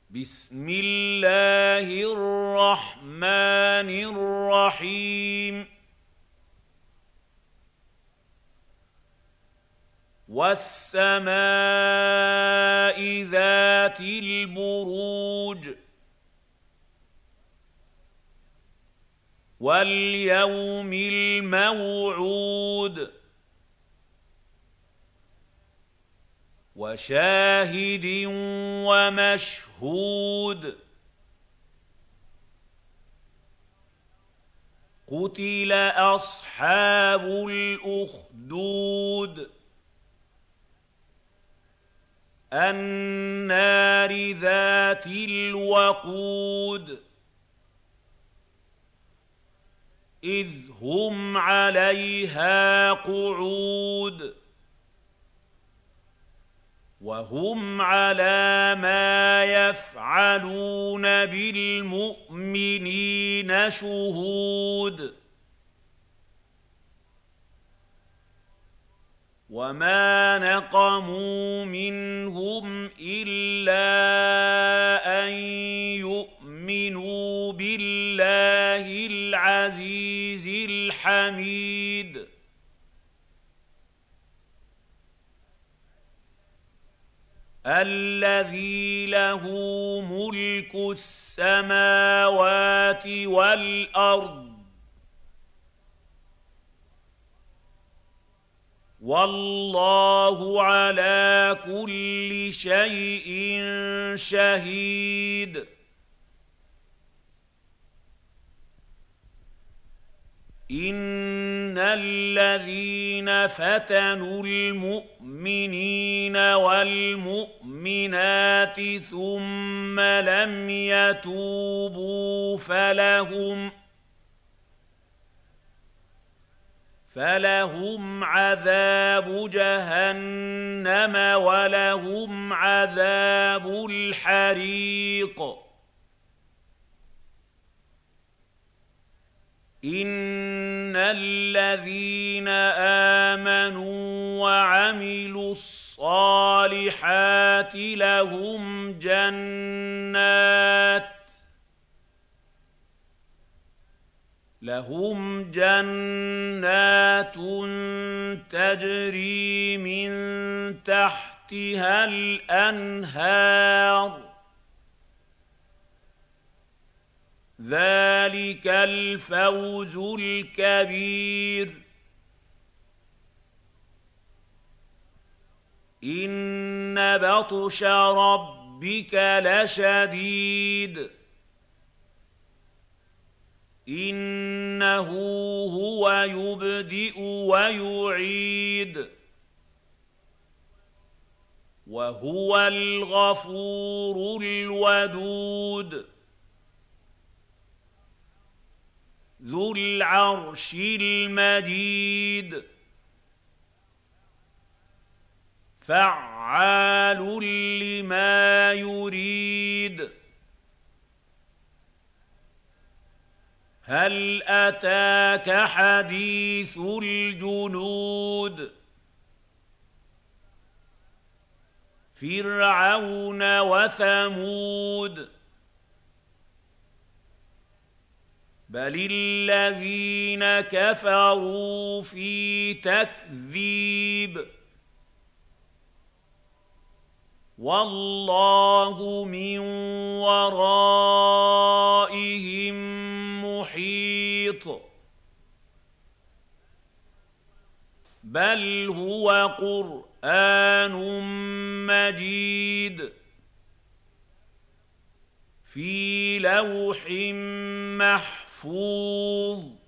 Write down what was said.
بسم الله الرحمن الرحيم والسماء ذات البروج واليوم الموعود وشاهد ومشهود قتل أصحاب الأخدود النار ذات الوقود إذ هم عليها قعود وهم على ما يفعلون بالمؤمنين شهود وما نقموا منهم إلا أن يؤمنوا بالله العزيز الحميد الذي له ملك السماوات والأرض والله على كل شيء شهيد إن الذين فتنوا المؤمنين والمؤمنات ثم لم يتوبوا فلهم عذاب جهنم ولهم عذاب الحريق إن الذين آمنوا وعملوا الصالحات لهم جنات تجري من تحتها الأنهار ذلك الفوز الكبير إن بطش ربك لشديد إنه هو يبدئ ويعيد وهو الغفور الودود ذو العرش المجيد فعال لما يريد هل أتاك حديث الجنود فرعون وثمود بل الذين كفروا في تكذيب والله من ورائهم محيط بل هو قرآن مجيد في لوح محفوظ